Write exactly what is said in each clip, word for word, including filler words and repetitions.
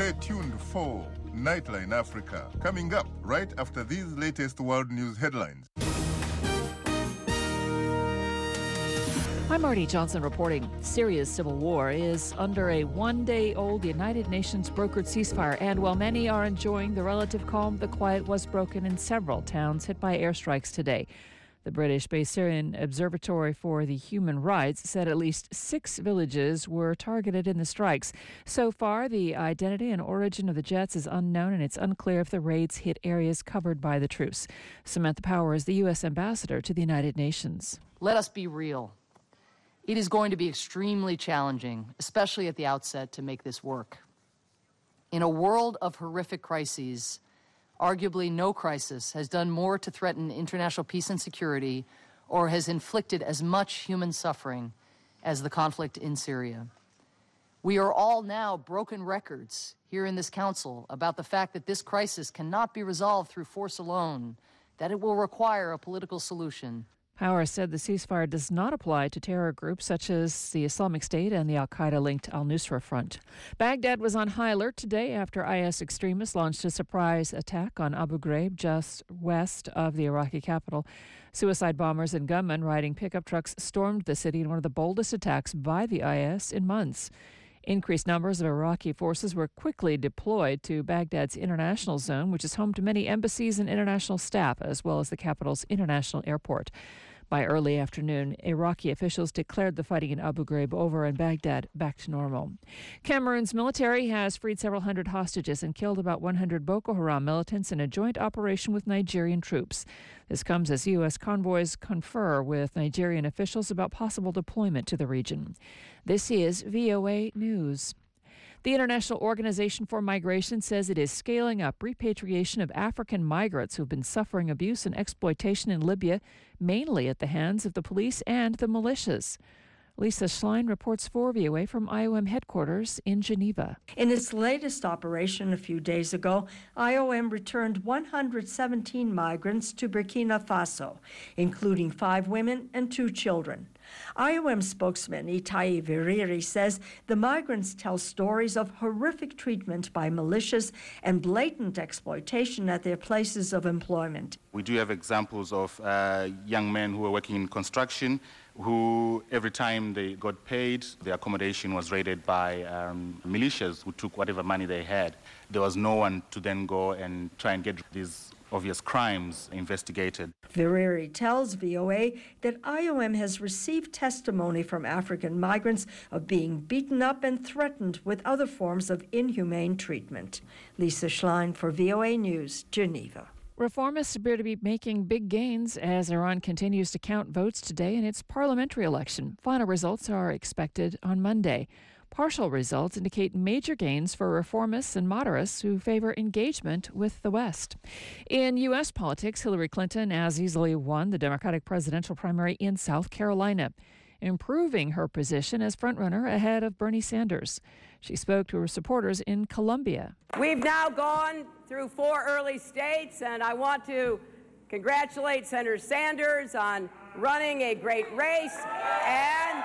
Stay tuned for Nightline Africa, coming up right after these latest world news headlines. I'm Marty Johnson reporting. Syria's civil war is under a one-day-old United Nations brokered ceasefire, and while many are enjoying the relative calm, the quiet was broken in several towns hit by airstrikes today. The British-based Syrian Observatory for the Human Rights said at least six villages were targeted in the strikes. So far, the identity and origin of the jets is unknown, and it's unclear if the raids hit areas covered by the truce. Samantha Power is the U S ambassador to the United Nations. Let us be real. It is going to be extremely challenging, especially at the outset, to make this work. In a world of horrific crises, arguably no crisis has done more to threaten international peace and security or has inflicted as much human suffering as the conflict in Syria. We are all now broken records here in this council about the fact that this crisis cannot be resolved through force alone, that it will require a political solution. Power said the ceasefire does not apply to terror groups such as the Islamic State and the al-Qaeda-linked al-Nusra Front. Baghdad was on high alert today after I S extremists launched a surprise attack on Abu Ghraib, just west of the Iraqi capital. Suicide bombers and gunmen riding pickup trucks stormed the city in one of the boldest attacks by the I S in months. Increased numbers of Iraqi forces were quickly deployed to Baghdad's international zone, which is home to many embassies and international staff, as well as the capital's international airport. By early afternoon, Iraqi officials declared the fighting in Abu Ghraib over and Baghdad back to normal. Cameroon's military has freed several hundred hostages and killed about one hundred Boko Haram militants in a joint operation with Nigerian troops. This comes as U S convoys confer with Nigerian officials about possible deployment to the region. This is V O A News. The International Organization for Migration says it is scaling up repatriation of African migrants who have been suffering abuse and exploitation in Libya, mainly at the hands of the police and the militias. Lisa Schlein reports for V O A from I O M headquarters in Geneva. In its latest operation a few days ago, I O M returned one hundred seventeen migrants to Burkina Faso, including five women and two children. I O M spokesman Itai Viriri says the migrants tell stories of horrific treatment by militias and blatant exploitation at their places of employment. We do have examples of uh, young men who are working in construction who, every time they got paid, the accommodation was raided by um, militias who took whatever money they had. There was no one to then go and try and get these obvious crimes investigated. Viriri tells V O A that I O M has received testimony from African migrants of being beaten up and threatened with other forms of inhumane treatment. Lisa Schlein for V O A News, Geneva. Reformists appear to be making big gains as Iran continues to count votes today in its parliamentary election. Final results are expected on Monday. Partial results indicate major gains for reformists and moderates who favor engagement with the West. In U S politics, Hillary Clinton as easily won the Democratic presidential primary in South Carolina, improving her position as frontrunner ahead of Bernie Sanders. She spoke to her supporters in Columbia. We've now gone through four early states, and I want to congratulate Senator Sanders on running a great race. And,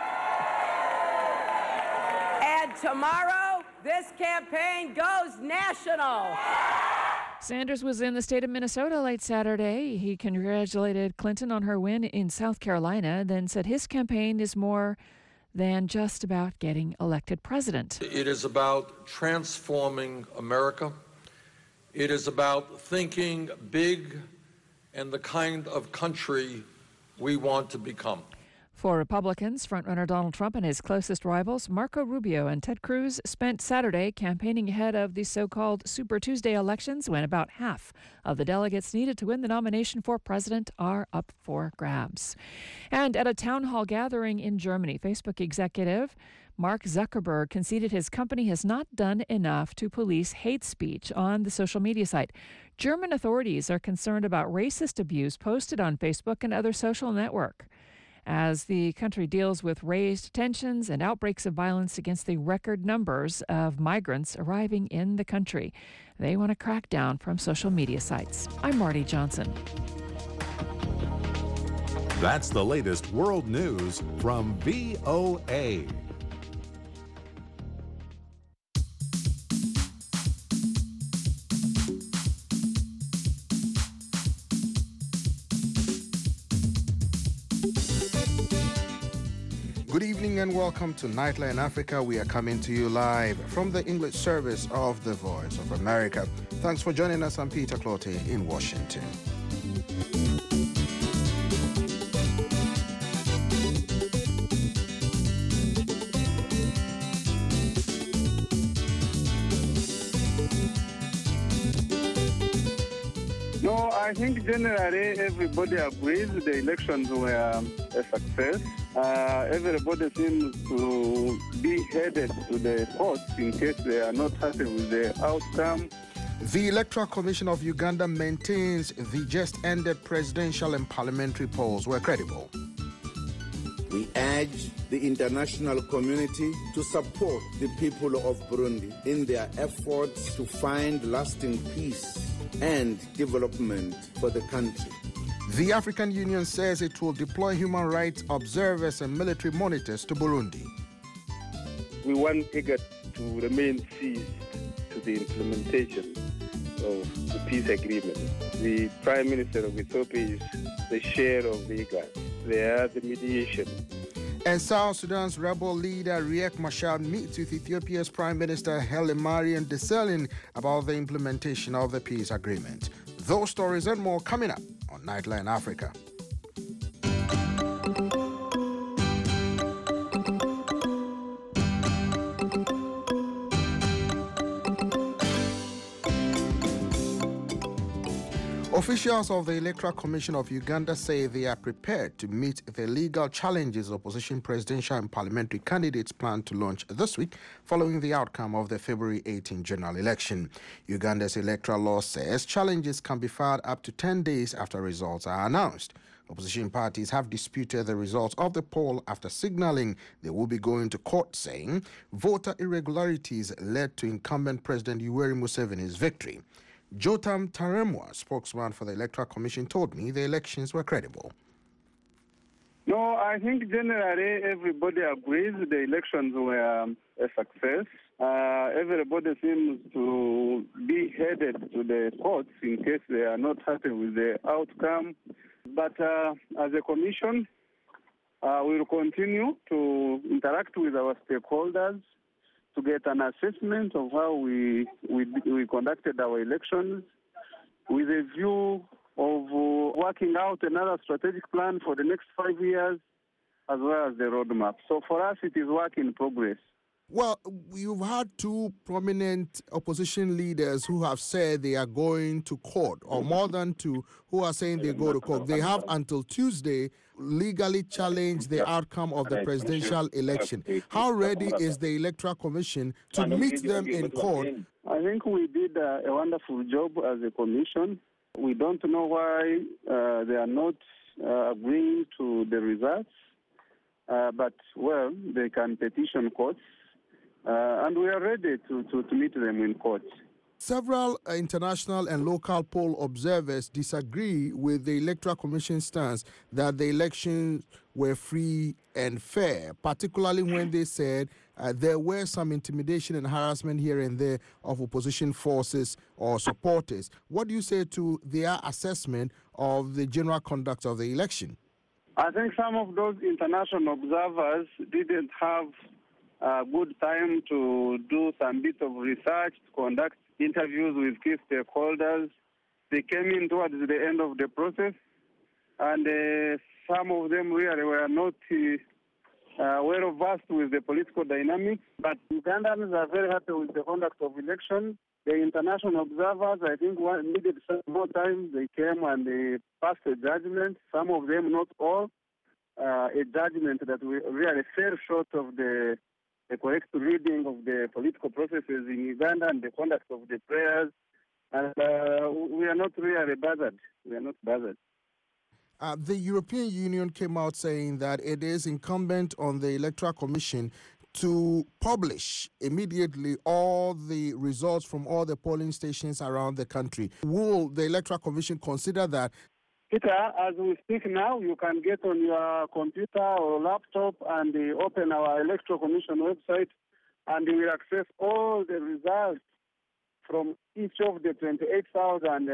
and tomorrow, this campaign goes national. Sanders was in the state of Minnesota late Saturday. He congratulated Clinton on her win in South Carolina, then said his campaign is more than just about getting elected president. It is about transforming America. It is about thinking big and the kind of country we want to become. For Republicans, frontrunner Donald Trump and his closest rivals, Marco Rubio and Ted Cruz, spent Saturday campaigning ahead of the so-called Super Tuesday elections, when about half of the delegates needed to win the nomination for president are up for grabs. And at a town hall gathering in Germany, Facebook executive Mark Zuckerberg conceded his company has not done enough to police hate speech on the social media site. German authorities are concerned about racist abuse posted on Facebook and other social networks, as the country deals with raised tensions and outbreaks of violence against the record numbers of migrants arriving in the country. They want to crack down from social media sites. I'm Marty Johnson. That's the latest world news from V O A. Good evening and welcome to Nightline Africa. We are coming to you live from the English service of the Voice of America. Thanks for joining us. I'm Peter Clottey in Washington. No, I think generally everybody agrees the elections were a success. Uh, everybody seems to be headed to the courts in case they are not happy with the outcome. The Electoral Commission of Uganda maintains the just-ended presidential and parliamentary polls were credible. We urge the international community to support the people of Burundi in their efforts to find lasting peace and development for the country. The African Union says it will deploy human rights observers and military monitors to Burundi. We want IGAD to remain seized to the implementation of the peace agreement. The Prime Minister of Ethiopia is the chair of the IGAD. They are the mediation. And South Sudan's rebel leader Riek Machar meets with Ethiopia's Prime Minister Haile Mariam Desalegn about the implementation of the peace agreement. Those stories and more coming up on Nightline Africa. Officials of the Electoral Commission of Uganda say they are prepared to meet the legal challenges opposition presidential and parliamentary candidates plan to launch this week following the outcome of the February eighteenth general election. Uganda's electoral law says challenges can be filed up to ten days after results are announced. Opposition parties have disputed the results of the poll after signaling they will be going to court, saying voter irregularities led to incumbent President Yoweri Museveni's victory. Jotam Taremwa, spokesman for the Electoral Commission, told me the elections were credible. No, I think generally everybody agrees the elections were a success. Uh, everybody seems to be headed to the courts in case they are not happy with the outcome. But uh, as a commission, uh, we will continue to interact with our stakeholders to get an assessment of how we, we, we conducted our elections with a view of uh, working out another strategic plan for the next five years as well as the roadmap. So for us, it is work in progress. Well, you've had two prominent opposition leaders who have said they are going to court, or more than two who are saying they go to court. They have until Tuesday legally challenge the outcome of the presidential election. How ready is the Electoral Commission to meet them in court? I think we did a, a wonderful job as a commission. We don't know why uh, they are not uh, agreeing to the results, uh, but, well, they can petition courts. Uh, and we are ready to, to, to meet them in court. Several uh, international and local poll observers disagree with the Electoral Commission's stance that the elections were free and fair, particularly when they said uh, there were some intimidation and harassment here and there of opposition forces or supporters. What do you say to their assessment of the general conduct of the election? I think some of those international observers didn't have Uh, good time to do some bit of research, to conduct interviews with key stakeholders. They came in towards the end of the process, and uh, some of them really were not uh, well versed with the political dynamics. But Ugandans are very happy with the conduct of elections. The international observers, I think, needed some more time. They came and they passed a judgment. Some of them, not all, uh, a judgment that really fell short of the the correct reading of the political processes in Uganda and the conduct of the prayers. And uh, we are not really bothered. We are not bothered. Uh, the European Union came out saying that it is incumbent on the Electoral Commission to publish immediately all the results from all the polling stations around the country. Will the Electoral Commission consider that? Peter, as we speak now, you can get on your computer or laptop and uh, open our Electoral Commission website, and you will access all the results from each of the twenty-eight thousand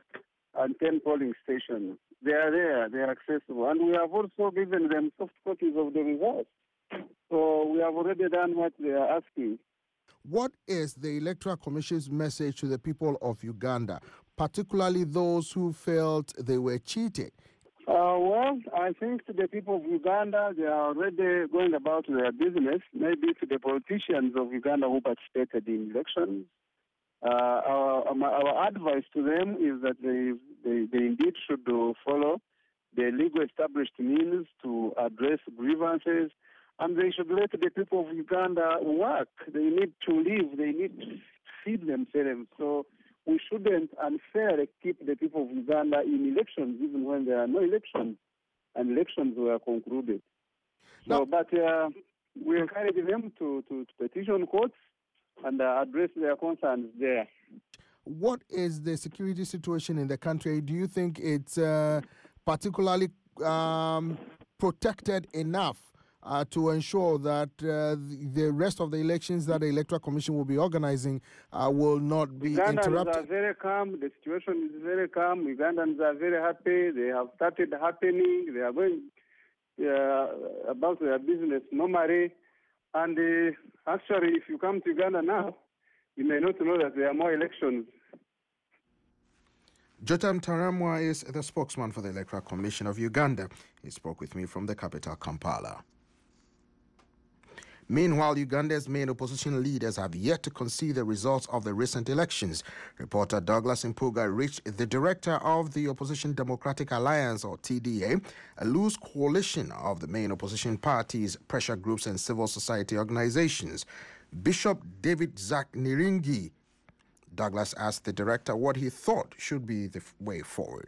ten polling stations. They are there, they are accessible. And we have also given them soft copies of the results. So we have already done what they are asking. What is the Electoral Commission's message to the people of Uganda, particularly those who felt they were cheated? Uh, well, I think to the people of Uganda, they are already going about their business. Maybe to the politicians of Uganda who participated in elections, uh, our, our advice to them is that they, they, they indeed should follow the legal established means to address grievances, and they should let the people of Uganda work. They need to live. They need to feed themselves. So we shouldn't unfairly keep the people of Uganda in elections, even when there are no elections, and elections were concluded. So, no. But uh, we encourage them to, to, to petition courts and uh, address their concerns there. What is the security situation in the country? Do you think it's uh, particularly um, protected enough Uh, to ensure that uh, the rest of the elections that the Electoral Commission will be organizing uh, will not be Ugandans interrupted? are very calm. The situation is very calm. Ugandans are very happy. They have started happening. They are going uh, about their business normally. And uh, actually, if you come to Uganda now, you may not know that there are more elections. Jotam Taramwa is the spokesman for the Electoral Commission of Uganda. He spoke with me from the capital, Kampala. Meanwhile, Uganda's main opposition leaders have yet to concede the results of the recent elections. Reporter Douglas Impuga reached the director of the Opposition Democratic Alliance, or T D A, a loose coalition of the main opposition parties, pressure groups, and civil society organizations, Bishop David Zach Niringi. Douglas asked the director what he thought should be the way forward.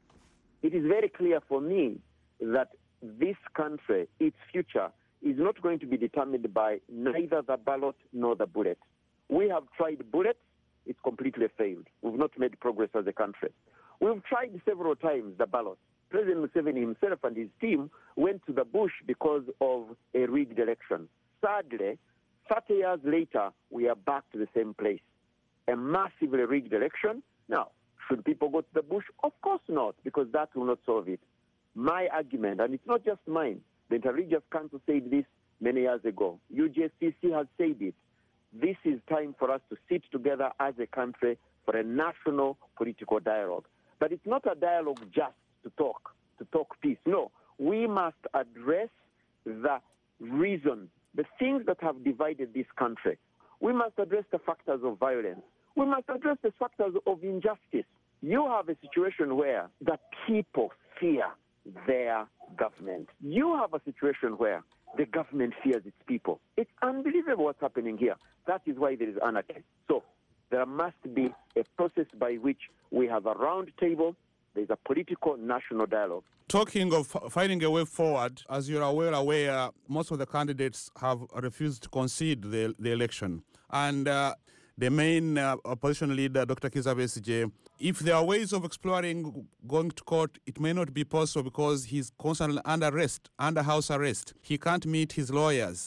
It is very clear for me that this country, its future, is not going to be determined by neither the ballot nor the bullet. We have tried bullets, it's completely failed. We've not made progress as a country. We've tried several times the ballot. President Museveni himself and his team went to the bush because of a rigged election. Sadly, thirty years later, we are back to the same place. A massively rigged election. Now, should people go to the bush? Of course not, because that will not solve it. My argument, and it's not just mine, the Interreligious Council said this many years ago. U J C C has said it. This is time for us to sit together as a country for a national political dialogue. But it's not a dialogue just to talk, to talk peace. No, we must address the reasons, the things that have divided this country. We must address the factors of violence. We must address the factors of injustice. You have a situation where the people fear their government. You have a situation where the government fears its people. It's unbelievable what's happening here. That is why there is anarchy. So there must be a process by which we have a round table. There's a political national dialogue. Talking of finding a way forward, as you're well aware, most of the candidates have refused to concede the, the election. And uh, the main uh, opposition leader, Doctor Kizza Besigye, if there are ways of exploring going to court, it may not be possible because he's constantly under arrest, under house arrest. He can't meet his lawyers.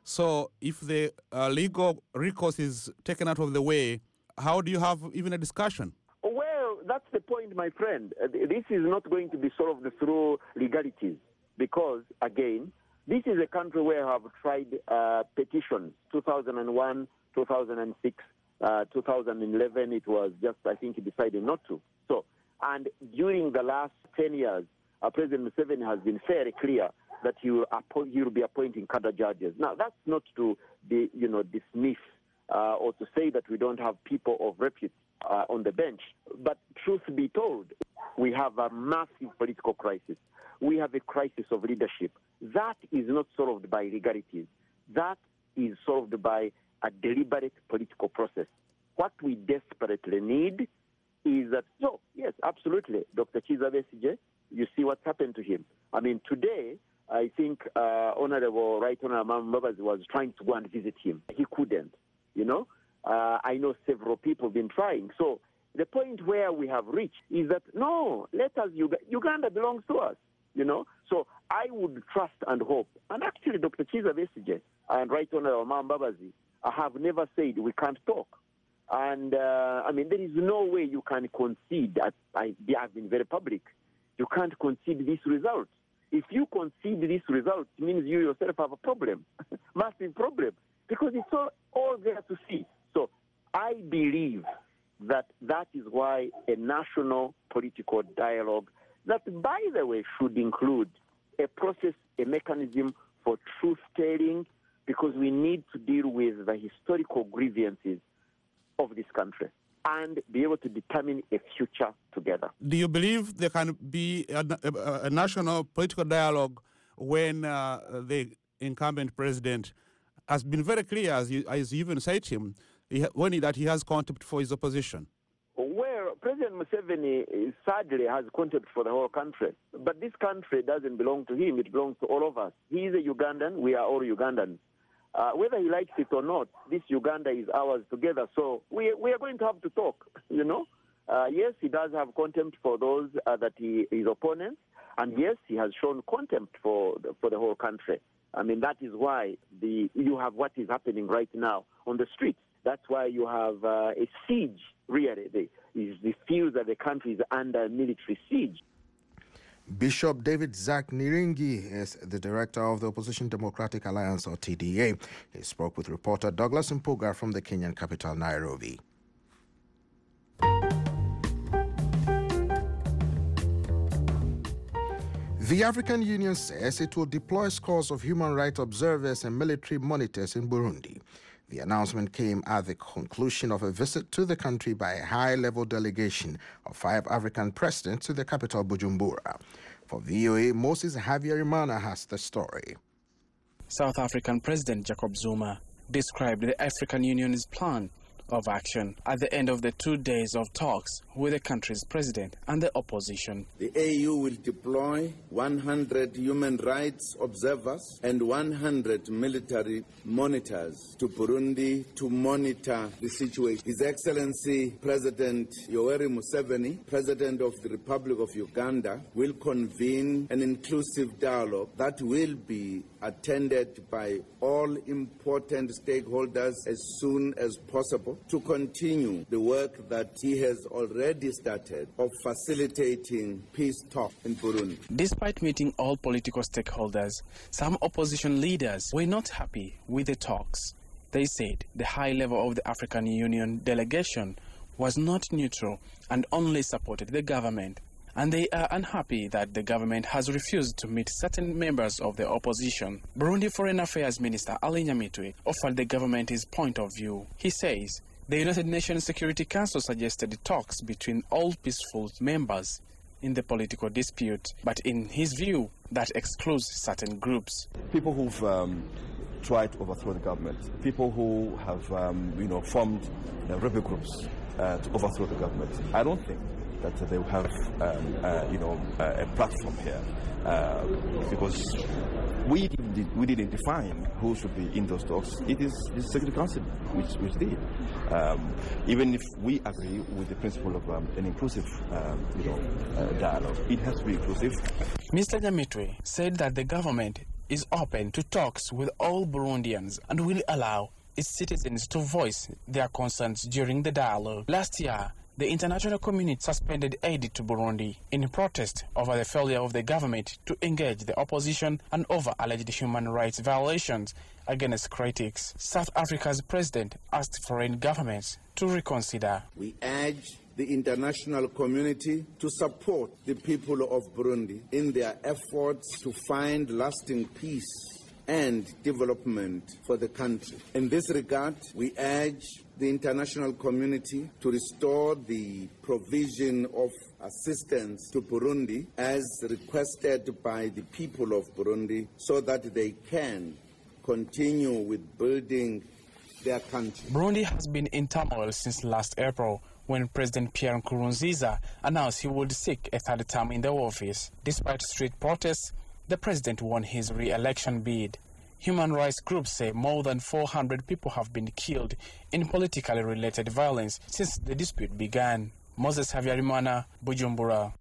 So if the uh, legal recourse is taken out of the way, how do you have even a discussion? Well, that's the point, my friend. Uh, this is not going to be solved through legalities because, again, this is a country where I have tried uh, petitions, two thousand one, two thousand six, uh, two thousand eleven, it was just, I think, he decided not to. So, and during the last ten years, uh, President Museveni has been very clear that he will, appoint, he will be appointing cadre judges. Now, that's not to be, you know, dismiss uh, or to say that we don't have people of repute uh, on the bench. But truth be told, we have a massive political crisis. We have a crisis of leadership. That is not solved by legalities. That is solved by a deliberate political process. What we desperately need is that, so, yes, absolutely, Doctor Kizza Besigye, you see what's happened to him. I mean, today, I think uh, Honorable Right Honorable Mbabazi was trying to go and visit him. He couldn't, you know. Uh, I know several people have been trying. So the point where we have reached is that, no, let us, Uganda belongs to us, you know. So I would trust and hope. And actually, Doctor Kizza Besigye and Right Honorable Mbabazi have never said we can't talk. And, uh, I mean, there is no way you can concede. I, I, they have been very public. You can't concede this result. If you concede this result, it means you yourself have a problem, massive problem, because it's all, all there to see. So I believe that that is why a national political dialogue, that, by the way, should include a process, a mechanism for truth-telling, because we need to deal with the historical grievances of this country and be able to determine a future together. Do you believe there can be a, a, a national political dialogue when uh, the incumbent president has been very clear, as you, as you even said to him, he, when he, that he has contempt for his opposition? Well, President Museveni sadly has contempt for the whole country. But this country doesn't belong to him. It belongs to all of us. He is a Ugandan. We are all Ugandans. Uh, whether he likes it or not, this Uganda is ours together. So we, we are going to have to talk, you know. Uh, yes, he does have contempt for those uh, that he, his opponents. And yes, he has shown contempt for the, for the whole country. I mean, that is why the you have what is happening right now on the streets. That's why you have uh, a siege, really. The, the feels that the country is under military siege. Bishop David Zach Niringi is the director of the Opposition Democratic Alliance, or T D A. He spoke with reporter Douglas Mpuga from the Kenyan capital, Nairobi. The African Union says it will deploy scores of human rights observers and military monitors in Burundi. The announcement came at the conclusion of a visit to the country by a high-level delegation of five African presidents to the capital, Bujumbura. For V O A, Moses Havyarimana has the story. South African President Jacob Zuma described the African Union's plan of action at the end of the two days of talks with the country's president and the opposition. The A U will deploy one hundred human rights observers and one hundred military monitors to Burundi to monitor the situation. His Excellency President Yoweri Museveni, President of the Republic of Uganda, will convene an inclusive dialogue that will be attended by all important stakeholders as soon as possible to continue the work that he has already started of facilitating peace talk in Burundi. Despite meeting all political stakeholders, some opposition leaders were not happy with the talks. They said the high level of the African Union delegation was not neutral and only supported the government. And they are unhappy that the government has refused to meet certain members of the opposition. Burundi Foreign Affairs Minister Ali Nyamitwe offered the government his point of view. He says the United Nations Security Council suggested talks between all peaceful members in the political dispute, but in his view, that excludes certain groups. People who've um, tried to overthrow the government, people who have um, you know, formed uh, rebel groups uh, to overthrow the government, I don't think that they will have, um, uh, you know, uh, a platform here, uh, because we didn't, we didn't define who should be in those talks. It is the Security Council which, which did. Um, even if we agree with the principle of um, an inclusive, um, you know, uh, dialogue, it has to be inclusive. Mister Nyamitwe said that the government is open to talks with all Burundians and will allow its citizens to voice their concerns during the dialogue. Last year, the international community suspended aid to Burundi in protest over the failure of the government to engage the opposition and over alleged human rights violations against critics. South Africa's president asked foreign governments to reconsider. We urge the international community to support the people of Burundi in their efforts to find lasting peace and development for the country. In this regard, we urge the international community to restore the provision of assistance to Burundi as requested by the people of Burundi so that they can continue with building their country. Burundi has been in turmoil since last April when President Pierre Nkurunziza announced he would seek a third term in the office. Despite street protests, the president won his re-election bid. Human rights groups say more than four hundred people have been killed in politically related violence since the dispute began. Moses Havyarimana, Bujumbura.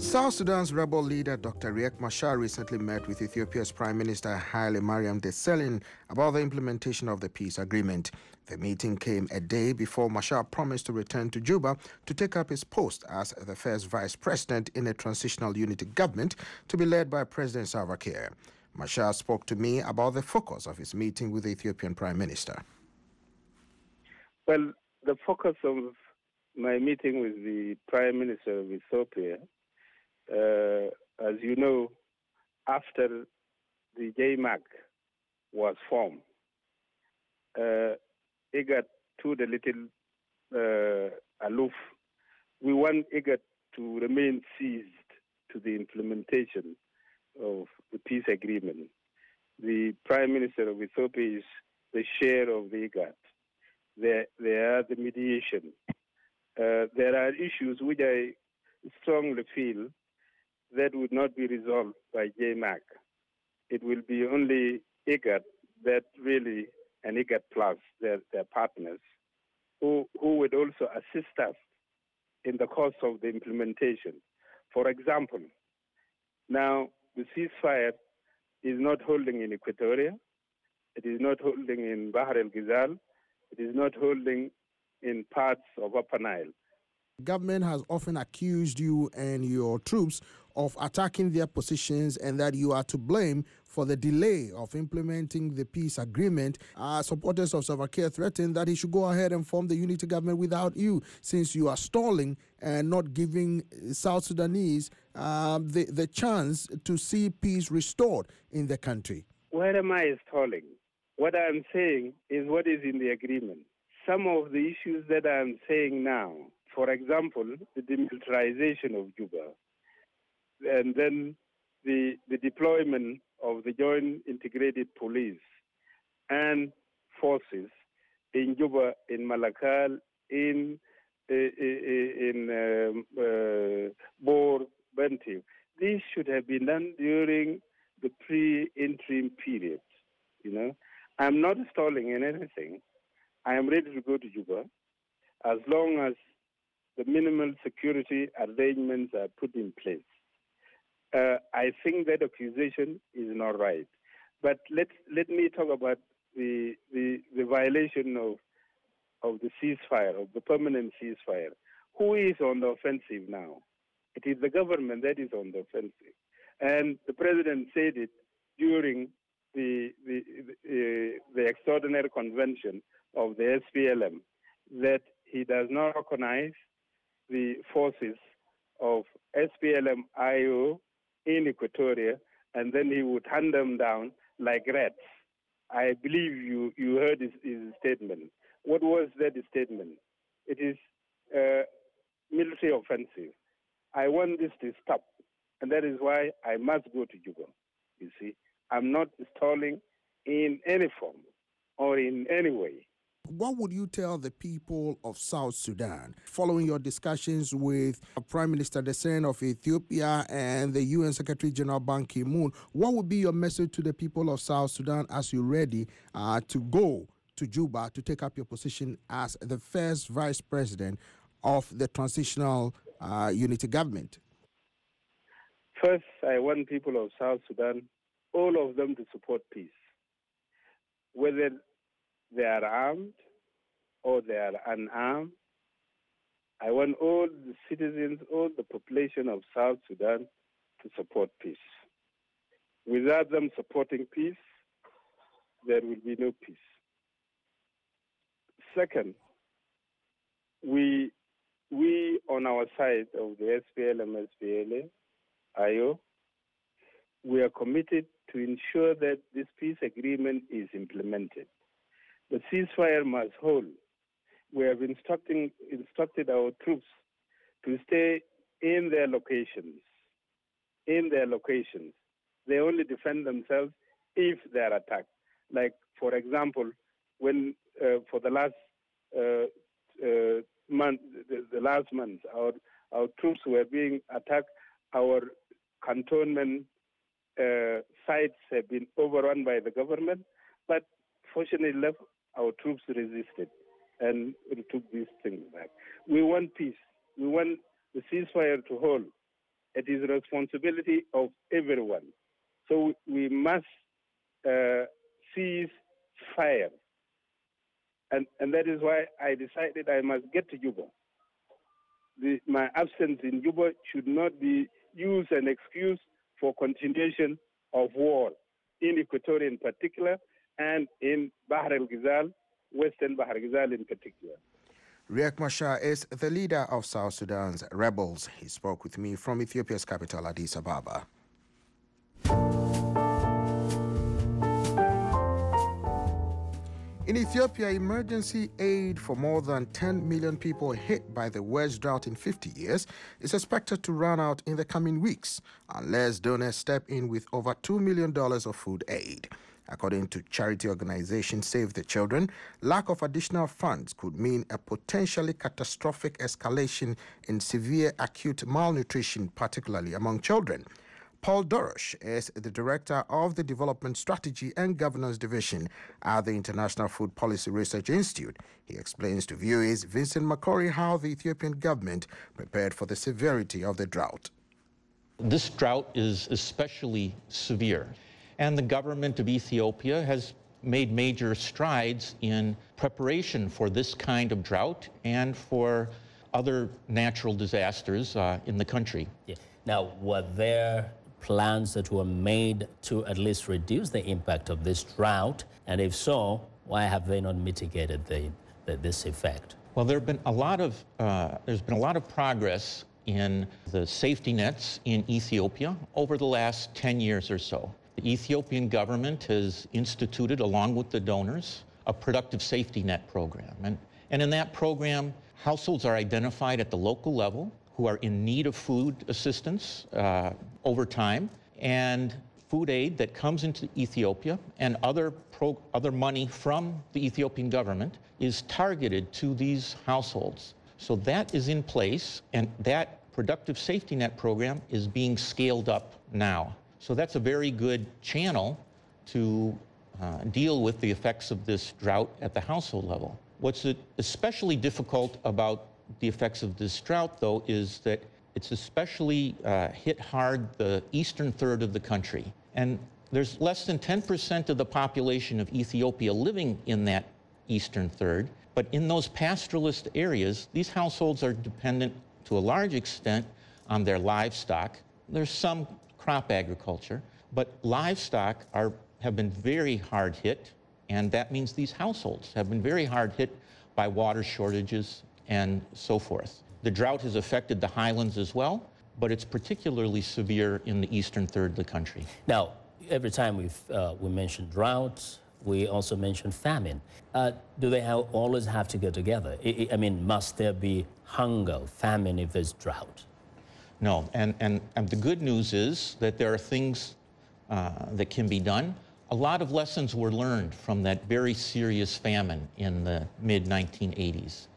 South Sudan's rebel leader Doctor Riek Machar recently met with Ethiopia's Prime Minister Haile Mariam Desalegn about the implementation of the peace agreement. The meeting came a day before Machar promised to return to Juba to take up his post as the first vice president in a transitional unity government to be led by President Salva Kiir. Machar spoke to me about the focus of his meeting with the Ethiopian Prime Minister. Well, the focus of my meeting with the Prime Minister of Ethiopia, uh, as you know, after the J M A C was formed, uh, IGAD took a little uh, aloof. We want IGAD to remain seized to the implementation of the peace agreement. The Prime Minister of Ethiopia is the chair of the IGAD. There, there are the mediation. Uh, there are issues which I strongly feel that would not be resolved by J M A C. It will be only IGAD that really, and IGAD Plus, their, their partners, who, who would also assist us in the course of the implementation. For example, now the ceasefire is not holding in Equatoria, it is not holding in Bahr el-Ghazal, it is not holding in parts of Upper Nile. The government has often accused you and your troops of attacking their positions and that you are to blame for the delay of implementing the peace agreement. Uh, supporters of Salva Kiir threatened that he should go ahead and form the unity government without you, since you are stalling and not giving South Sudanese uh, the, the chance to see peace restored in the country. Where am I stalling? What I'm saying is what is in the agreement. Some of the issues that I'm saying now, for example, the demilitarization of Juba, and then the, the deployment of the Joint Integrated Police and forces in Juba, in Malakal, in in um, uh, Bor, Bentiu. These should have been done during the pre-interim period. You know, I'm not stalling in anything. I am ready to go to Juba as long as the minimal security arrangements are put in place. Uh, I think that accusation is not right. But let let me talk about the the, the violation of of the ceasefire, of the permanent ceasefire. Who is on the offensive now? It is the government that is on the offensive. And the president said it during the the the, uh, the extraordinary convention of the S P L M that he does not recognize the forces of S P L M I O in Equatoria, and then he would hand them down like rats. I believe you, you heard his, his statement. What was that statement? It is uh, military offensive. I want this to stop, and that is why I must go to Juba. You see, I'm not stalling in any form or in any way. What would you tell the people of South Sudan following your discussions with Prime Minister Desalegn of Ethiopia and the U N Secretary General Ban Ki-moon? What would be your message to the people of South Sudan as you're ready uh, to go to Juba to take up your position as the first vice president of the transitional uh, unity government? First, I want people of South Sudan, all of them, to support peace. Whether they are armed or they are unarmed, I want all the citizens, all the population of South Sudan to support peace. Without them supporting peace, there will be no peace. Second, we, we on our side of the S P L M S P L A, I O, we are committed to ensure that this peace agreement is implemented. The ceasefire must hold. We have instructing, instructed our troops to stay in their locations. In their locations. They only defend themselves if they are attacked. Like, for example, when uh, for the last uh, uh, month, the, the last month, our our troops were being attacked. Our cantonment uh, sites have been overrun by the government, but fortunately, left, our troops resisted and we took these things back. We want peace. We want the ceasefire to hold. It is the responsibility of everyone. So we must uh, cease fire. And, and that is why I decided I must get to Juba. The, my absence in Juba should not be used as an excuse for continuation of war in Equatoria in particular and in Bahr el-Ghazal, Western Bahr el-Ghazal in particular. Riek Machar is the leader of South Sudan's rebels. He spoke with me from Ethiopia's capital, Addis Ababa. In Ethiopia, emergency aid for more than ten million people hit by the worst drought in fifty years is expected to run out in the coming weeks unless donors step in with over two million dollars of food aid. According to charity organization Save the Children, lack of additional funds could mean a potentially catastrophic escalation in severe acute malnutrition, particularly among children. Paul Dorosh is the director of the Development Strategy and Governance Division at the International Food Policy Research Institute. He explains to viewers Vincent Makori how the Ethiopian government prepared for the severity of the drought. This drought is especially severe, and the government of Ethiopia has made major strides in preparation for this kind of drought and for other natural disasters uh, in the country. Yeah. Now, were there plans that were made to at least reduce the impact of this drought? And if so, why have they not mitigated the, the, this effect? Well, there have been a lot of, uh, there's been a lot of progress in the safety nets in Ethiopia over the last ten years or so. The Ethiopian government has instituted, along with the donors, a productive safety net program. And, and in that program, households are identified at the local level who are in need of food assistance uh, over time, and food aid that comes into Ethiopia and other, pro other money from the Ethiopian government is targeted to these households. So that is in place, and that productive safety net program is being scaled up now. So that's a very good channel to uh, deal with the effects of this drought at the household level. What's especially difficult about the effects of this drought, though, is that it's especially uh, hit hard the eastern third of the country. And there's less than ten percent of the population of Ethiopia living in that eastern third. But in those pastoralist areas, these households are dependent to a large extent on their livestock. There's some crop agriculture, but livestock are, have been very hard hit, and that means these households have been very hard hit by water shortages and so forth. The drought has affected the highlands as well, but it's particularly severe in the eastern third of the country. Now, every time we've, uh, we mention droughts, we also mention famine. Uh, do they have, always have to go together? I, I mean, must there be hunger, famine if there's drought? No, and, and, and the good news is that there are things uh, that can be done. A lot of lessons were learned from that very serious famine in the mid nineteen eighties.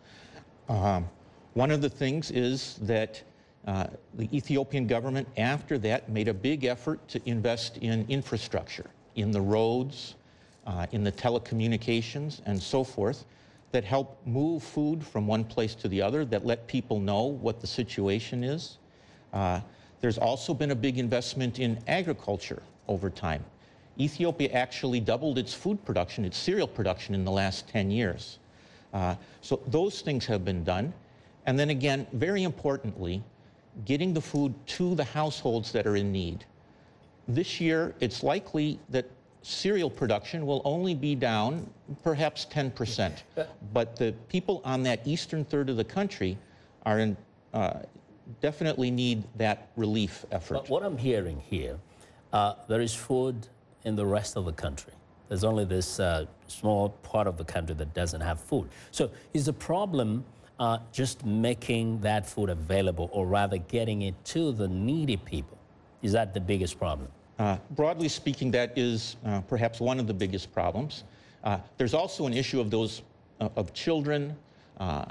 Um, one of the things is that uh, the Ethiopian government, after that, made a big effort to invest in infrastructure, in the roads, uh, in the telecommunications, and so forth, that help move food from one place to the other, that let people know what the situation is. Uh, there's also been a big investment in agriculture over time. Ethiopia actually doubled its food production, its cereal production, in the last ten years. Uh, so those things have been done. And then again, very importantly, getting the food to the households that are in need. This year, it's likely that cereal production will only be down perhaps ten percent. But the people on that eastern third of the country are in, uh, definitely need that relief effort. But what I'm hearing here, uh, there is food in the rest of the country. There's only this uh, small part of the country that doesn't have food. So is the problem uh, just making that food available, or rather getting it to the needy people? Is that the biggest problem? Uh, broadly speaking, that is uh, perhaps one of the biggest problems. Uh, there's also an issue of those, uh, of children, uh,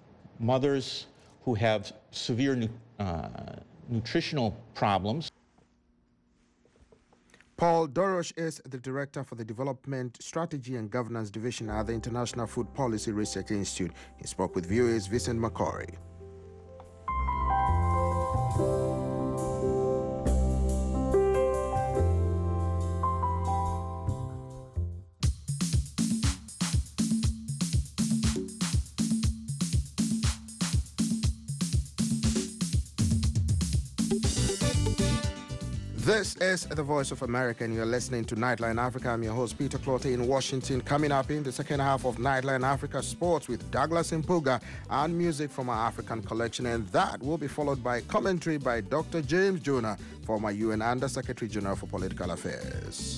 mothers who have severe nu uh, nutritional problems. Paul Dorosh is the director for the Development Strategy and Governance Division at the International Food Policy Research Institute. He spoke with viewers Vincent Makori. This is the Voice of America, and you're listening to Nightline Africa. I'm your host, Peter Clotte, in Washington. Coming up in the second half of Nightline Africa, sports with Douglas Mpuga and music from our African collection. And that will be followed by commentary by Doctor James Jonah, former U N Under Secretary General for Political Affairs.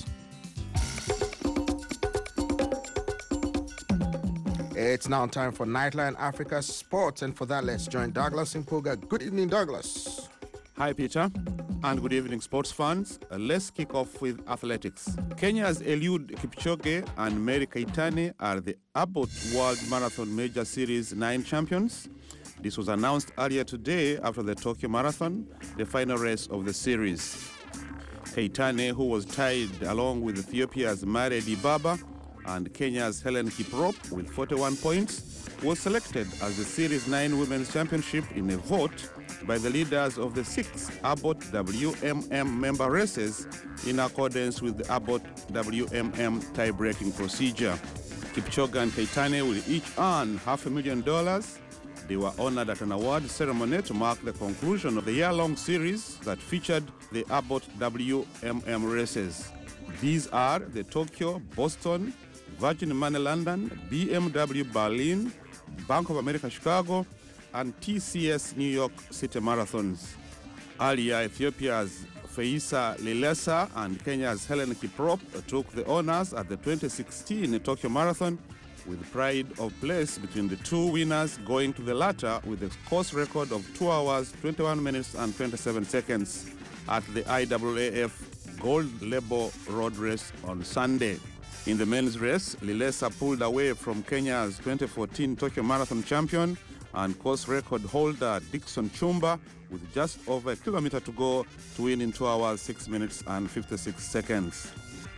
It's now time for Nightline Africa Sports, and for that, let's join Douglas Mpuga. Good evening, Douglas. Hi, Peter, and good evening, sports fans. Uh, let's kick off with athletics. Kenya's Eliud Kipchoge and Mary Keitany are the Abbott World Marathon Major Series nine champions. This was announced earlier today after the Tokyo Marathon, the final race of the series. Keitany, who was tied along with Ethiopia's Mare Dibaba and Kenya's Helen Kiprop with forty-one points, was selected as the Series nine Women's Championship in a vote by the leaders of the six Abbott W M M member races in accordance with the Abbott W M M tie-breaking procedure. Kipchoge and Keitany will each earn half a million dollars. They were honored at an award ceremony to mark the conclusion of the year-long series that featured the Abbott W M M races. These are the Tokyo, Boston, Virgin Money London, B M W Berlin, Bank of America Chicago, and T C S New York City Marathons. Earlier, Ethiopia's Feisa Lilesa and Kenya's Helen Kiprop took the honors at the twenty sixteen Tokyo Marathon, with pride of place between the two winners going to the latter with a course record of two hours, twenty-one minutes and twenty-seven seconds at the I A A F Gold Label Road Race on Sunday. In the men's race, Lilesa pulled away from Kenya's twenty fourteen Tokyo Marathon champion and course record holder Dickson Chumba with just over a kilometer to go to win in two hours, six minutes and fifty-six seconds.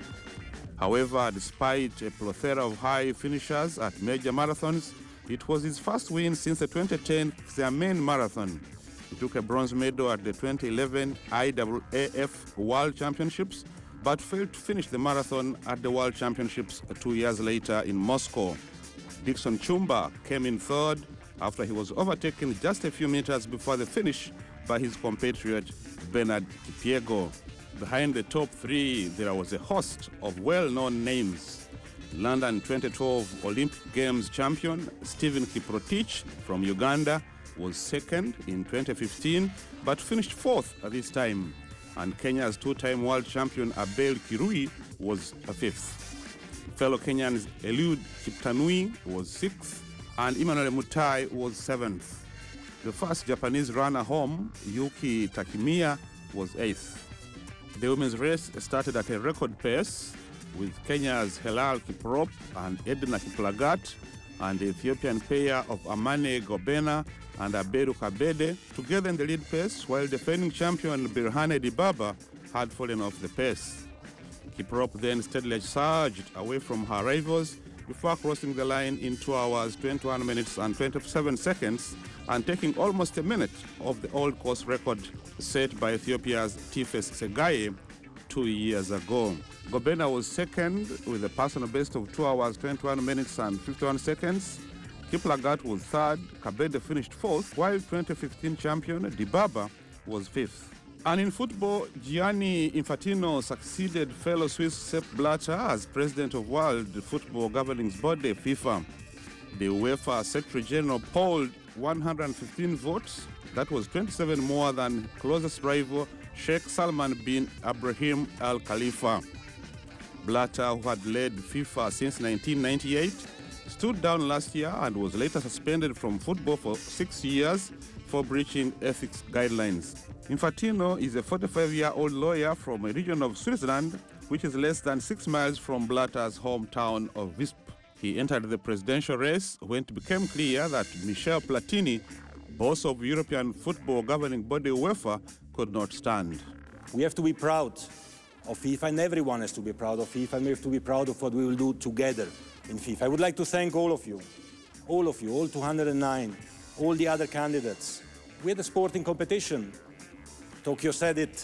However, despite a plethora of high finishers at major marathons, it was his first win since the twenty ten Xiamen Marathon. He took a bronze medal at the twenty eleven I A A F World Championships, but failed to finish the marathon at the World Championships two years later in Moscow. Dickson Chumba came in third after he was overtaken just a few meters before the finish by his compatriot Bernard Kipyego. Behind the top three, there was a host of well-known names. London twenty twelve Olympic Games champion Stephen Kiprotich from Uganda was second in twenty fifteen, but finished fourth at this time. And Kenya's two-time world champion Abel Kirui was a fifth. Fellow Kenyans Eliud Kiptanui was sixth, and Emmanuel Mutai was seventh. The first Japanese runner home, Yuki Takemiya, was eighth. The women's race started at a record pace with Kenya's Helal Kiprop and Edna Kiplagat and the Ethiopian pair of Amane Gobena and Abedu Kabede together in the lead pace, while defending champion Birhane Dibaba had fallen off the pace. Kiprop then steadily surged away from her rivals before crossing the line in two hours, twenty-one minutes and twenty-seven seconds and taking almost a minute off the old course record set by Ethiopia's Tifes Segaye two years ago. Gobena was second with a personal best of two hours, twenty-one minutes and fifty-one seconds. Kiplagat was third, Kabede finished fourth, while twenty fifteen champion Dibaba was fifth. And in football, Gianni Infantino succeeded fellow Swiss Sepp Blatter as president of World Football Governing Body, FIFA. The UEFA Secretary General polled one hundred fifteen votes. That was twenty-seven more than closest rival Sheikh Salman bin Ibrahim Al Khalifa. Blatter, who had led FIFA since nineteen ninety-eight, stood down last year and was later suspended from football for six years for breaching ethics guidelines. Infantino is a forty-five-year-old lawyer from a region of Switzerland, which is less than six miles from Blatter's hometown of Visp. He entered the presidential race when it became clear that Michel Platini, boss of European football governing body UEFA, could not stand. We have to be proud of FIFA, and everyone has to be proud of FIFA, and we have to be proud of what we will do together in FIFA. I would like to thank all of you, all of you, all two hundred nine, all the other candidates. We had a sporting competition. Tokyo said it,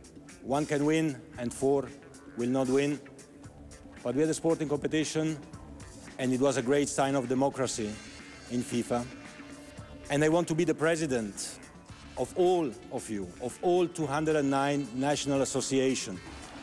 one can win and four will not win. But we had a sporting competition, and it was a great sign of democracy in FIFA. And I want to be the president of all of you, of all two hundred nine national associations.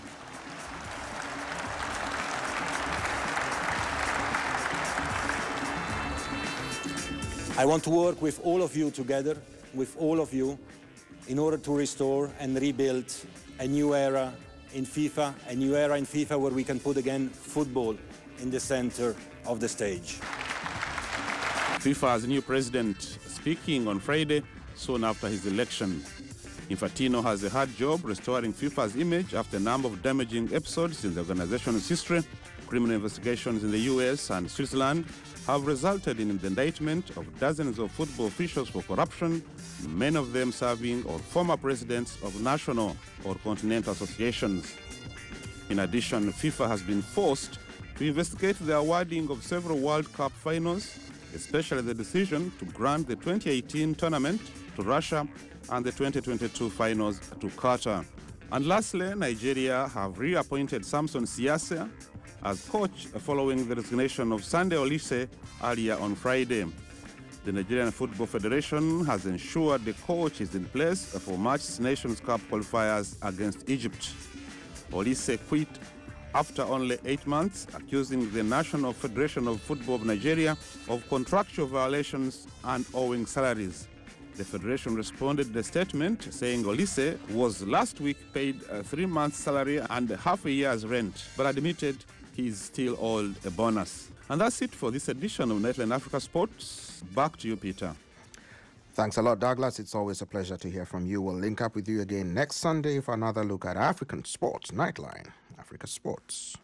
I want to work with all of you together, with all of you, in order to restore and rebuild a new era in FIFA, a new era in FIFA where we can put again football in the center of the stage. FIFA's new president speaking on Friday, soon after his election. Infantino has a hard job restoring FIFA's image after a number of damaging episodes in the organization's history. Criminal investigations in the U S and Switzerland have resulted in the indictment of dozens of football officials for corruption, many of them serving or former presidents of national or continental associations. In addition, FIFA has been forced to investigate the awarding of several World Cup finals, especially the decision to grant the twenty eighteen tournament to Russia and the twenty twenty-two finals to Qatar. And lastly, Nigeria have reappointed Samson Siase as coach following the resignation of Sunday Olise earlier on Friday. The Nigerian Football Federation has ensured the coach is in place for March's Nations Cup qualifiers against Egypt. Olise quit after only eight months, accusing the National Federation of Football of Nigeria of contractual violations and owing salaries. The Federation responded to the statement saying Olise was last week paid a three months salary and half a year's rent, but admitted he's still owed a bonus. And that's it for this edition of Nightline Africa Sports. Back to you, Peter. Thanks a lot, Douglas. It's always a pleasure to hear from you. We'll link up with you again next Sunday for another look at African sports. Nightline Africa Sports.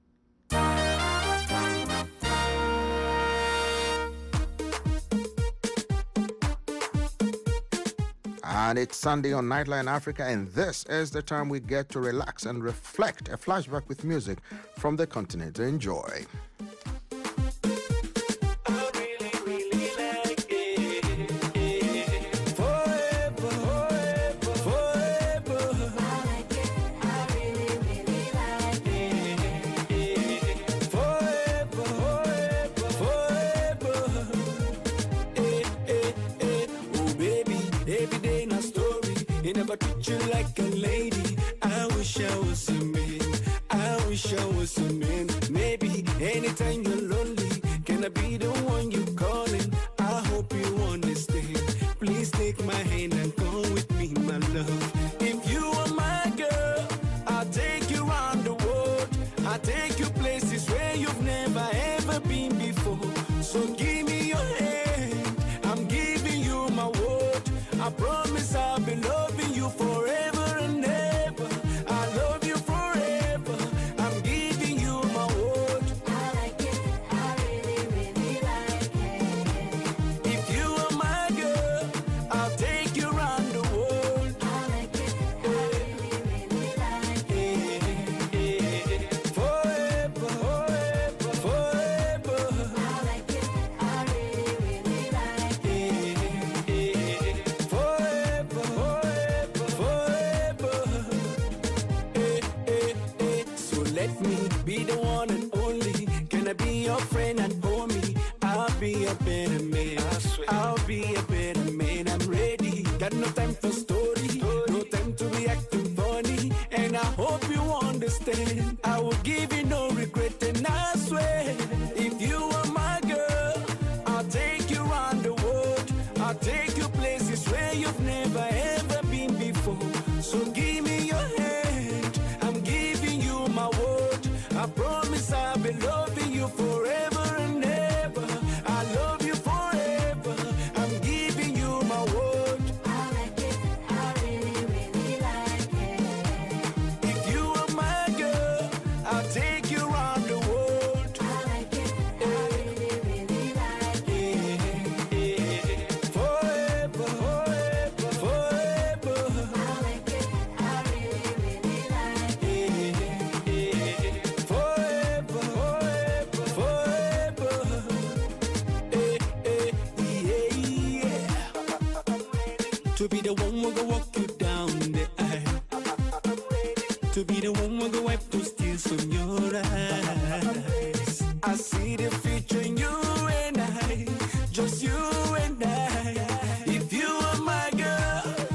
And it's Sunday on Nightline Africa, and this is the time we get to relax and reflect. A flashback with music from the continent to enjoy. Treat you like a lady. I wish I was a man. I wish I was a man. Maybe anytime you're lonely, can I be the one you calling? I hope you understand. Please take my hand and go with me, my love. If you are my girl, I'll take you around the world. I'll take you places where you've never ever been before. So give me your hand. I'm giving you my word. I promise I'll be loving you forever and ever. I love you forever. I'm giving you my word. I like it. I really, really like it. If you are my girl, I'll take you around the world. I like it. I really, really like it. Forever, forever, forever. I like it. I really, really like it. Forever, forever, forever. Eh, eh, eh. So let me be the one and only. Can I be your friend and homie? I'll be a better man. I'll be a better man. I'm ready. Got no time for story. No time to be acting funny. And I hope you understand. I will give you no regret, and I swear, if you are my girl, I'll take you around the world. I'll take you places where you've never ever been before. So give me your hand. I'm giving you my word. I promise I'll be loving you forever and ever. I love you forever. I'm giving you my word. I like it. I really, really like it. If you are my girl, I'll take you around the world. I like it. I really, really like it. Forever, forever, forever. I like it. I really, really like it. Forever, forever, forever. Eh, eh, yeah, yeah. To be the one who go walk you down the aisle. To be the one who go wipe those tears from your eyes. I see the future in you and I, just you and I. If you are my girl,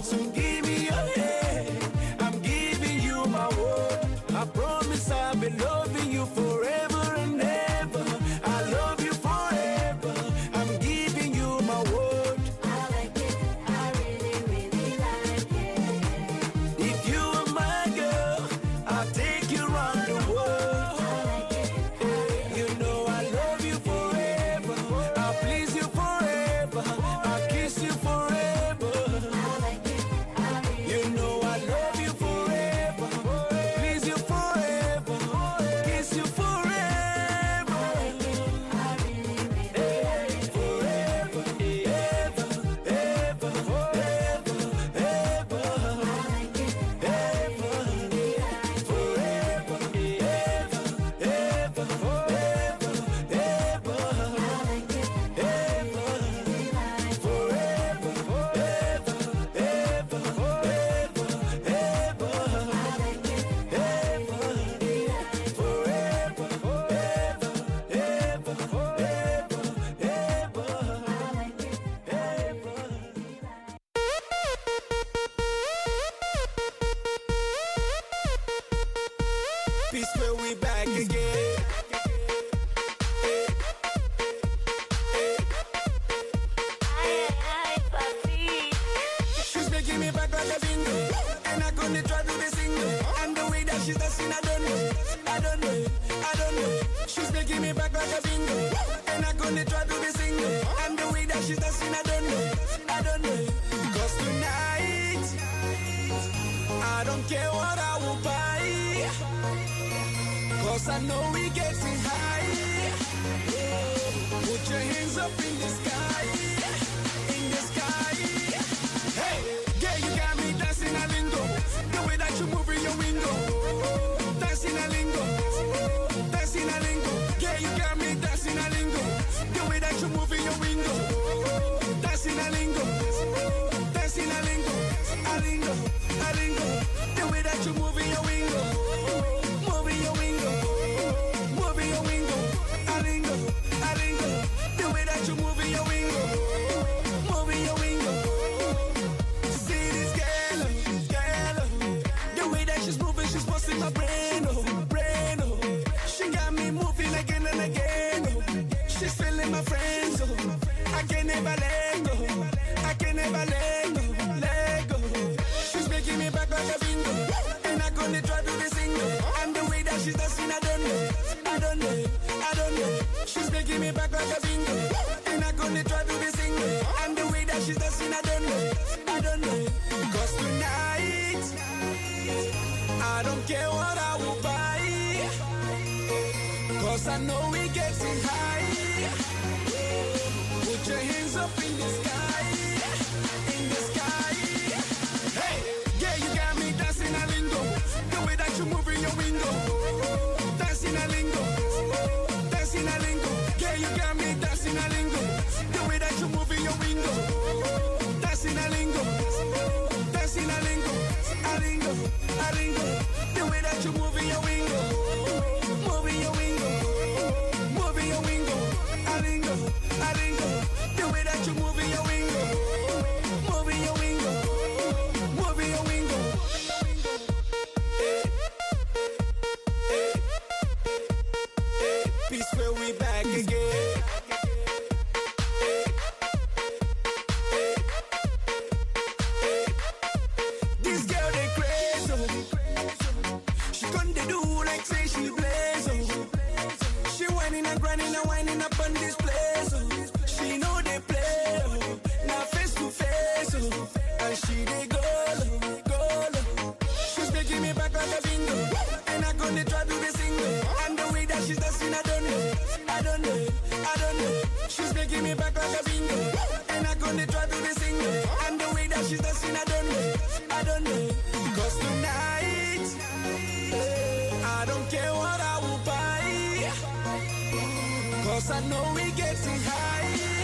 So give me your hand, I'm giving you my word. I promise I'll be loving you forever and ever. I love you forever, I'm giving you my word. I like it, I really, really like it. If you are my girl, I'll take you around the world. I like it, I You know I love you forever, I'll please you forever, I'll kiss you forever. like it, I really, You know I love you forever, please you forever, kiss you forever. I really, really like it. Forever, ever, ever, ever, ever. I like it, Ever, forever, ever, ever, ever, ever. I like it, Ever, forever, ever, ever, ever, ever. I like it, Ever, forever, ever, ever, ever, ever, Peace where we back again. She's making me back like a bingo, and I couldn't try to be single. And the way that she's dancing, I don't know, I don't know, I don't know. She's making me back like a bingo, and I couldn't try to be single. And the way that she's dancing, I don't know, I don't know. Because tonight, I don't care what I will buy, cause I know we getting high. Put your hands up in the sky, in the sky. Hey, yeah, you got me dancing a lingo. The way that you move in your window, dancing a lingo, dancing a lingo. Yeah, you got me dancing a lingo. The way that you move in your window, dancing a lingo, dancing a lingo, a lingo, a lingo. The way that you move in your window, move in your window, move in your window, a lingo, a lingo. The way that you move in your window, move in your window. See this girl, girl. The way that she's moving, she's busting my brain, oh, brain, oh. She got me moving again and again, oh. She's feeling my friends, oh. I can never let go, I can never let go, let go. She's making me back like a bingo, and I couldn't try to be single. And the way that she's dancing, I don't know, I don't know, I don't know. She's making me back like a bingo, and I couldn't try to be single. And the way that she's dancing, I don't know, I don't know. Cause tonight, I don't care what I will buy, cause I know we getting high. Put your hands up in the sky, in the sky. Hey, yeah, you got me dancing a lingo. The way that you move in your window, dancing a lingo, dancing a lingo. Yeah, you got me dancing a lingo. The way that you move in your window, dancing a lingo, dancing a lingo, a lingo, a lingo. The way that you move in your window, move in your window, move in your window, a lingo, a lingo. The way that you move in your window, move in your window, move in your window. Peace where we back again. This girl they crazy, oh. She couldn't do like say she blaze, oh. She whining and grinding and whining up on this place, oh. She know they play, oh. Now face to face, oh. And she they go, oh, go, oh. She's making me back like a bingo, and I couldn't try to be single. And the way that she's dancing, I don't know, I don't know, I don't know. She's making me back like a bingo, and I couldn't try to be single. And the way that she's dancing, I don't know, I don't know. Cause tonight, I don't care what I will buy, cause I know we getting high.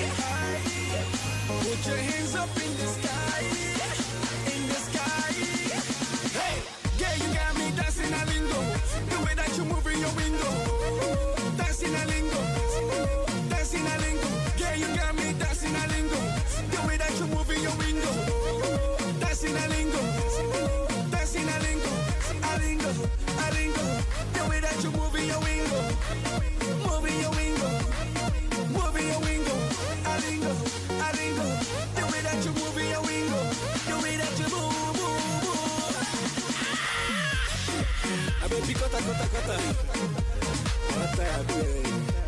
Put your hands up in the sky, in the sky. Hey, yeah, you got me dancing a lingo. The way that you move in your window, dancing a lingo, dancing a lingo. Yeah, you got me dancing a lingo. The way that you move in your window, dancing a kota kota kota. What a day.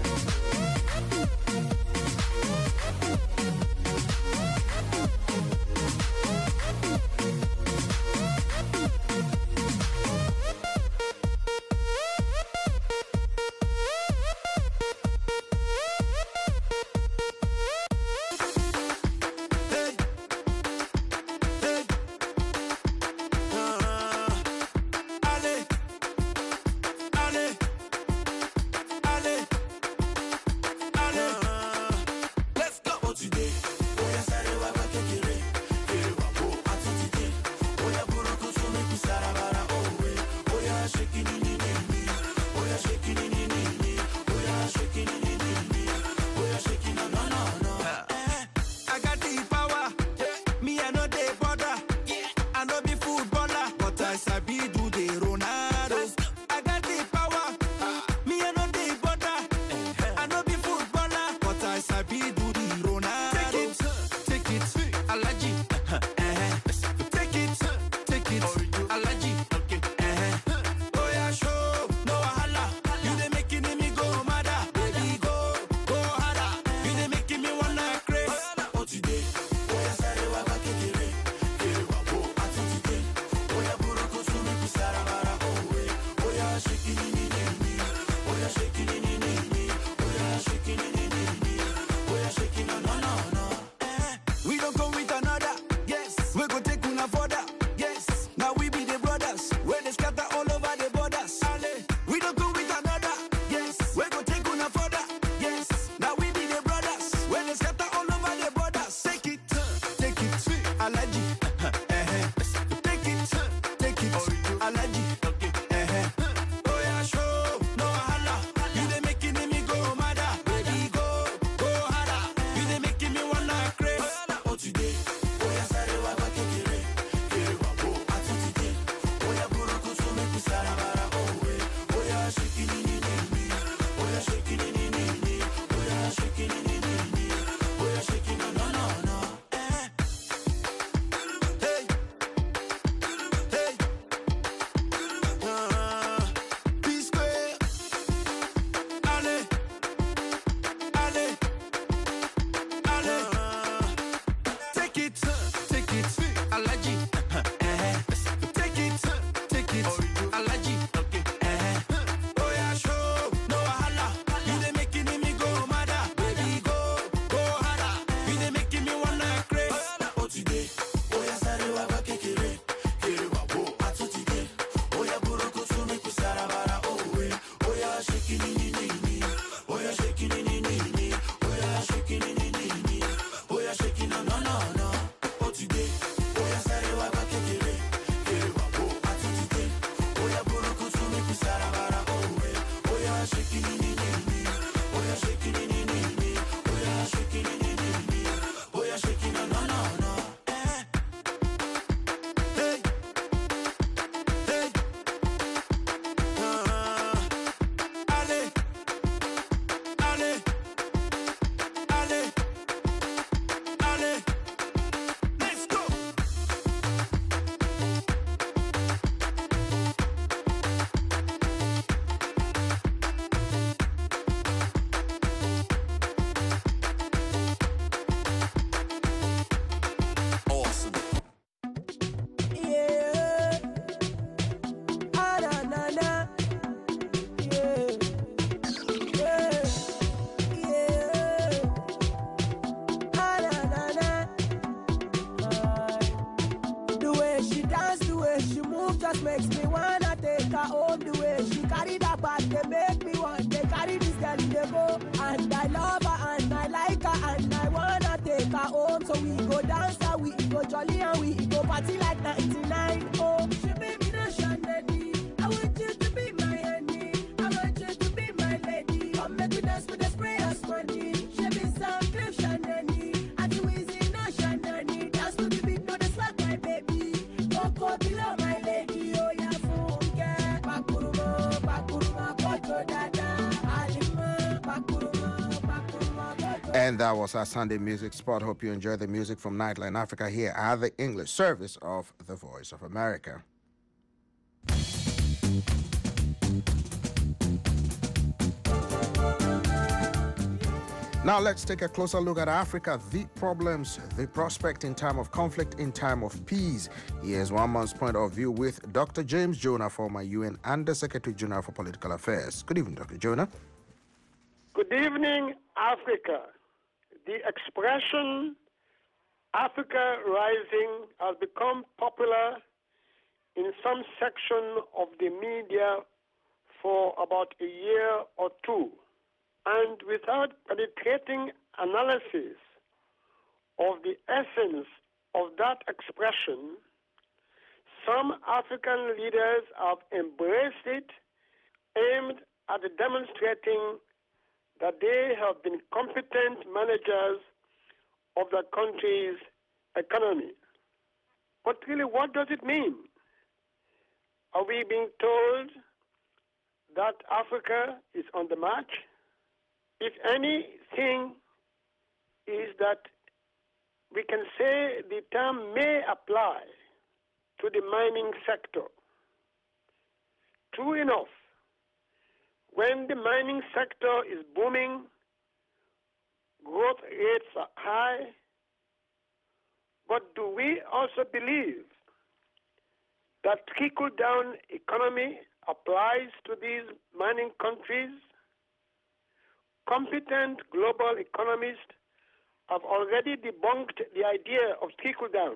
And that was our Sunday music spot. Hope you enjoyed the music from Nightline Africa here at the English service of the Voice of America. Now let's take a closer look at Africa, the problems, the prospect in time of conflict, in time of peace. Here's one man's point of view with Doctor James Jonah, former U N Under Secretary General for Political Affairs. Good evening, Doctor Jonah. Good evening, Africa. The expression Africa Rising has become popular in some section of the media for about a year or two. And without penetrating analysis of the essence of that expression, some African leaders have embraced it, aimed at demonstrating that they have been competent managers of the country's economy. But really, what does it mean? Are we being told that Africa is on the march? If anything, is that we can say the term may apply to the mining sector. True enough, when the mining sector is booming, growth rates are high, but do we also believe that trickle-down economy applies to these mining countries? Competent global economists have already debunked the idea of trickle-down,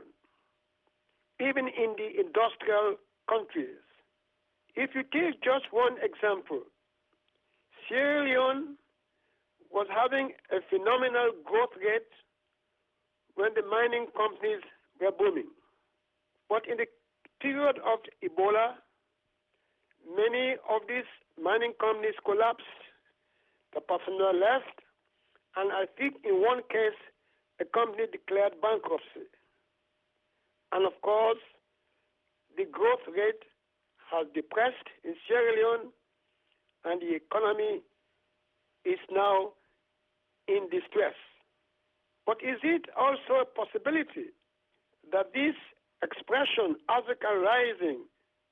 even in the industrial countries. If you take just one example, Sierra Leone was having a phenomenal growth rate when the mining companies were booming. But in the period of Ebola, many of these mining companies collapsed. The personnel left, and I think in one case, the company declared bankruptcy. And of course, the growth rate has depressed in Sierra Leone, and the economy is now in distress. But is it also a possibility that this expression, Africa Rising,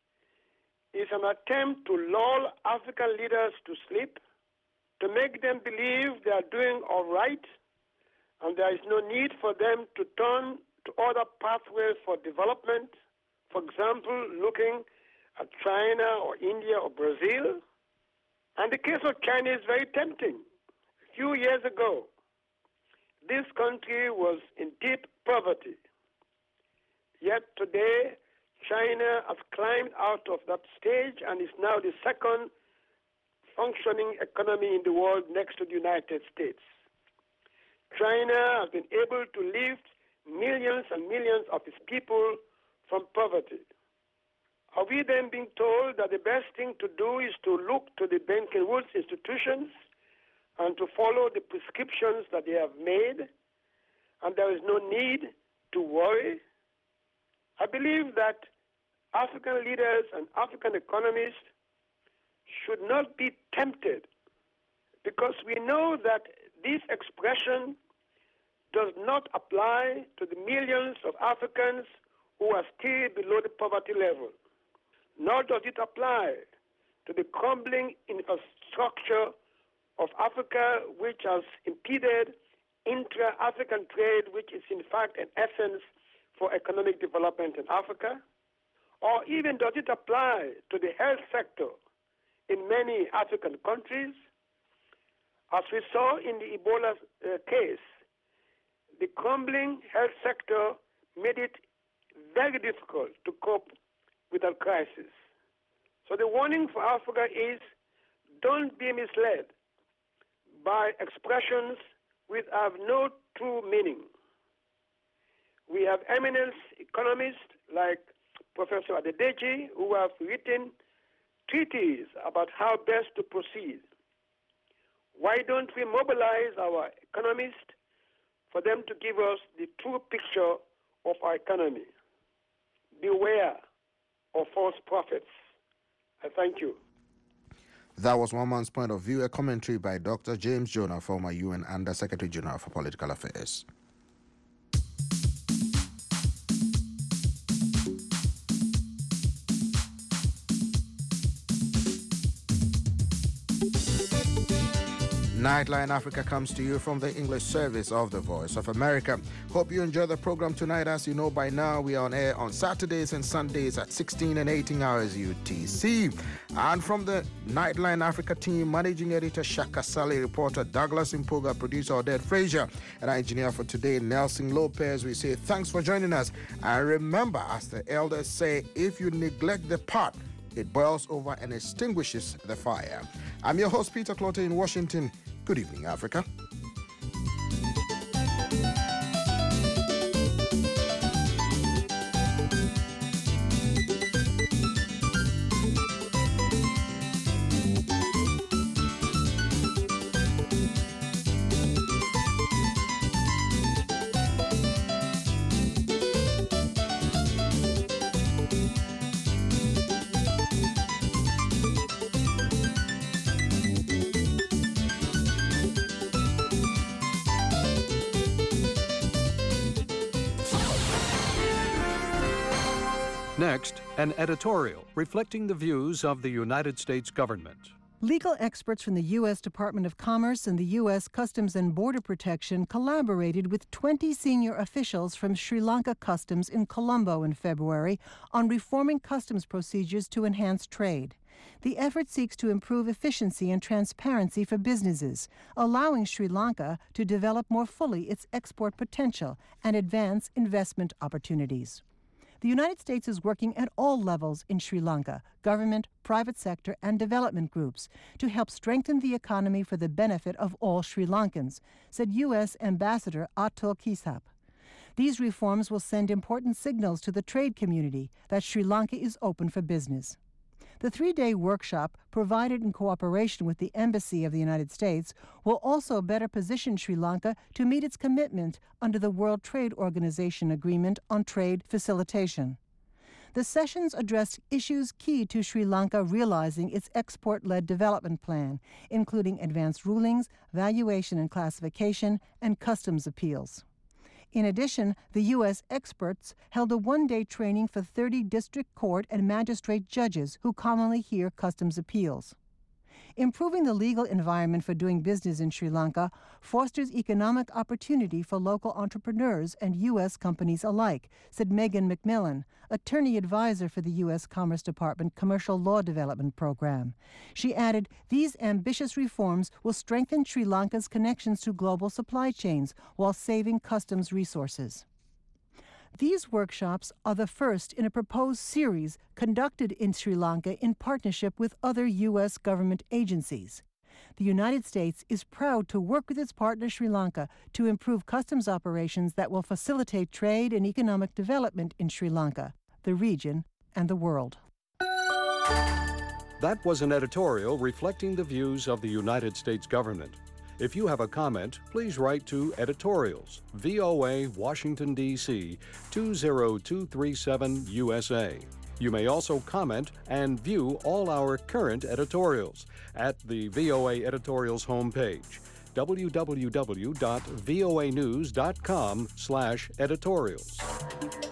is an attempt to lull African leaders to sleep, to make them believe they are doing all right, and there is no need for them to turn to other pathways for development, for example, looking at China or India or Brazil? And the case of China is very tempting. A few years ago, this country was in deep poverty. Yet today, China has climbed out of that stage and is now the second functioning economy in the world next to the United States. China has been able to lift millions and millions of its people from poverty. Are we then being told that the best thing to do is to look to the Bretton Woods institutions and to follow the prescriptions that they have made, and there is no need to worry? I believe that African leaders and African economists should not be tempted, because we know that this expression does not apply to the millions of Africans who are still below the poverty level, nor does it apply to the crumbling infrastructure of Africa, which has impeded intra-African trade, which is in fact an essence for economic development in Africa, or even does it apply to the health sector in many African countries. As we saw in the Ebola uh, case, the crumbling health sector made it very difficult to cope with that crisis. So the warning for Africa is, don't be misled by expressions which have no true meaning. We have eminent economists like Professor Adedeji, who have written treaties about how best to proceed. Why don't we mobilize our economists for them to give us the true picture of our economy? Beware of false prophets. I thank you. That was one man's point of view, a commentary by Doctor James Jonah, former U N Under Secretary General for Political Affairs. Nightline Africa comes to you from the English service of the Voice of America. Hope you enjoy the program tonight. As you know by now, we are on air on Saturdays and Sundays at sixteen and eighteen hours U T C. And from the Nightline Africa team, managing editor Shaka Sally, reporter Douglas Impoga, producer Odette Frazier, and our engineer for today, Nelson Lopez, we say thanks for joining us. And remember, as the elders say, if you neglect the pot, it boils over and extinguishes the fire. I'm your host, Peter Clotte in Washington. Good evening, Africa. Next, an editorial reflecting the views of the United States government. Legal experts from the U S Department of Commerce and the U S Customs and Border Protection collaborated with twenty senior officials from Sri Lanka Customs in Colombo in February on reforming customs procedures to enhance trade. The effort seeks to improve efficiency and transparency for businesses, allowing Sri Lanka to develop more fully its export potential and advance investment opportunities. The United States is working at all levels in Sri Lanka, government, private sector, and development groups, to help strengthen the economy for the benefit of all Sri Lankans, said U S Ambassador Atul Kesab. These reforms will send important signals to the trade community that Sri Lanka is open for business. The three-day workshop, provided in cooperation with the Embassy of the United States, will also better position Sri Lanka to meet its commitment under the World Trade Organization Agreement on Trade Facilitation. The sessions addressed issues key to Sri Lanka realizing its export-led development plan, including advanced rulings, valuation and classification, and customs appeals. In addition, the U S experts held a one-day training for thirty district court and magistrate judges who commonly hear customs appeals. Improving the legal environment for doing business in Sri Lanka fosters economic opportunity for local entrepreneurs and U S companies alike, said Megan McMillan, attorney advisor for the U S Commerce Department Commercial Law Development Program. She added, these ambitious reforms will strengthen Sri Lanka's connections to global supply chains while saving customs resources. These workshops are the first in a proposed series conducted in Sri Lanka in partnership with other U S government agencies. The United States is proud to work with its partner Sri Lanka to improve customs operations that will facilitate trade and economic development in Sri Lanka, the region, and the world. That was an editorial reflecting the views of the United States government. If you have a comment, please write to Editorials, V O A, Washington, D C two zero two three seven U S A. You may also comment and view all our current editorials at the V O A Editorials homepage, w w w dot voa news dot com slash editorials.